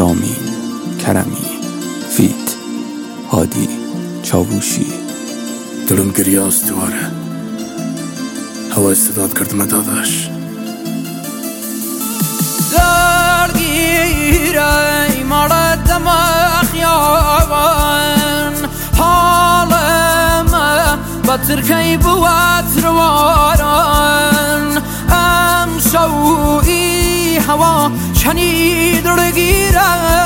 رامین کرمی، فیت هادی چاووشی. دلم گریه از دواره، هوا استعداد کردم داداش. درگیره مردم خیابان، حالم بترکی بود رواران. امشوی هوا شنید رگیره،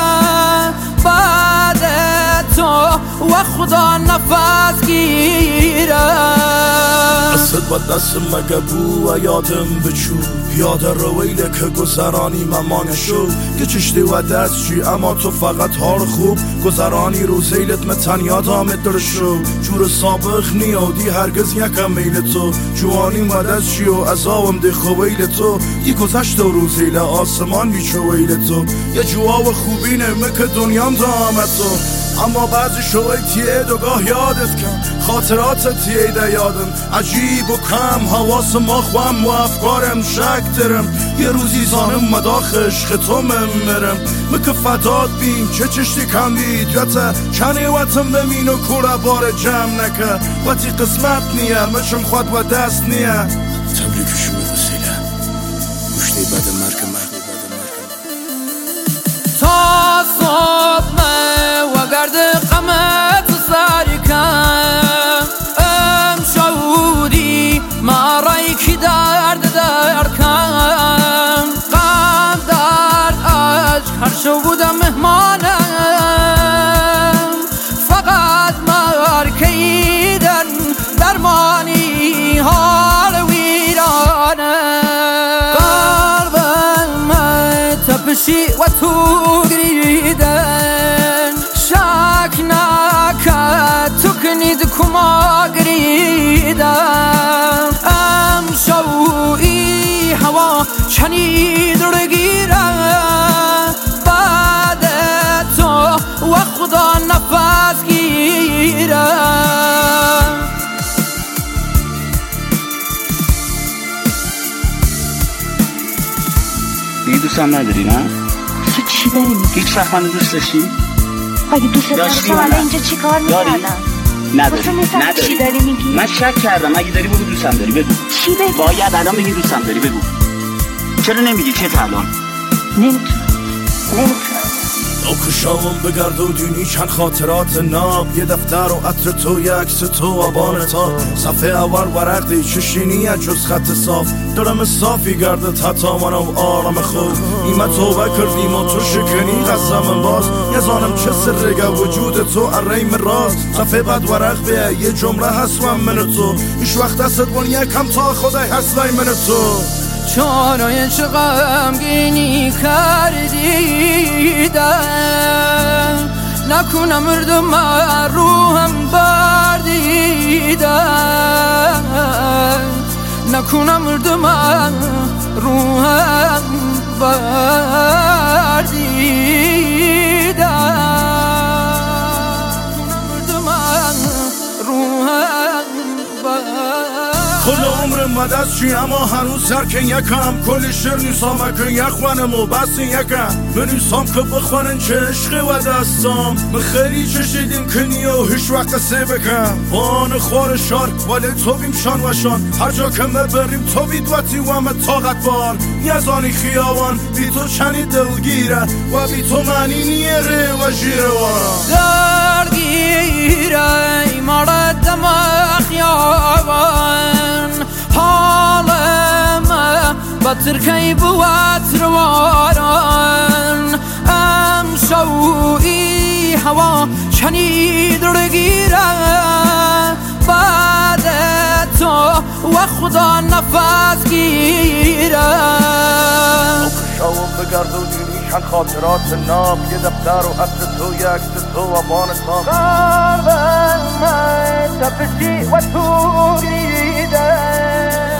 بعد تو و خدا نفس گیره. دست با دست مگه بو و یادم بچو، یاد رویله که گذرانی ممان شو. که چشتی و دستشی اما تو فقط حال خوب گذرانی رو زیلت متن یادامت درشو. جور سابق نیادی هرگز یکم میل تو، جوانی و دستشی و عذابم ده خویل تو. دی گذشت رو زیل آسمان بیچو ویل تو، یه جواب خوبینه مکه دنیام دامت تو. اما بعضی شوی تیه دوگاه یادت کن، خاطرات تیه ده یادم عجیب و کم. حواس ما خوام و افکارم شک درم، یه روزی زانم مداخ عشق تو ممرم. مکه فتاد بین چه چشتی کم دید یاته، چنی وطن بمین و کورا بار جمع نکه. وقتی قسمت نیه مچم خود و دست نیه. تبریکشو وسیله گوشتی بعد مرگ تا صبح و گرد قمت ساری کن. امشودی مرای کی درد کن. غم درد عشق هر شو بودم مهمانم، فقط مرکیدن درمانی حال ویرانم. قلبم تپشی و تو گریدن، شک نکرد تو کنید کما گریدن. امشوی هوا شنید رگیره، بعد تو و خدا نفس گیره. دیگه دوستم نداری نه؟ تو چی داری میگی؟ هیچ وقت منو دوست داشتی؟ اگه دوست داشتم الان اینجا چی کار میکردم؟ نداری؟ چی داری میگی؟ من شک کردم، اگه داری بگو دوستم داری، بگو. چی بگی؟ باید الان بگی دوستم داری، بگو. چرا نمیگی؟ چه الان؟ نمیتونم کشامم بگرد و دونی چند خاطرات ناب، یه دفتر و عطر تو یه عکس تو و بان تا. صفحه اول ورق دی چشینیه جز خط صاف، درم صافی گردت حتی منو آرام خود. ایمه توبه کردیم و تو شکنی قسم باز، یه زانم چه سرگه وجود تو اریم راز. صفحه بعد ورق بیه یه جمله هست من تو، ایش وقت دست بون یکم تا خدای هستای من تو. چانای چه غمگینی کردیدن، نکنم مردم روحم بردیدن. نکنم مردم روحم کل عمر مدد چی اما هنوز سرکن یکم، کل شعر نیسام اکن یخوانم و بس یکم. بنیسام که بخوانن چه عشقی و دستام، من خیلی چشیدیم کنی و هیچ وقت سه بکن. بان خوار شار ولی تو بیم شان و شان، هر جا که بریم تو بید وطی و همه طاقت بار. یزانی خیابان بی تو چنی دلگیره و بی تو معنی نیره و جیره وارا. درگیره مردم خیابان، حالم بترکی بود رواران. امشوی هوا شنید رگیره، بعد تو و خدا نفس گیره. کشاوم بگرد و دینی چند خاطرات ناب، یه دفتر و عطر تو یه عکس تو و بان تا. قلبم تپشی و تو گریدن،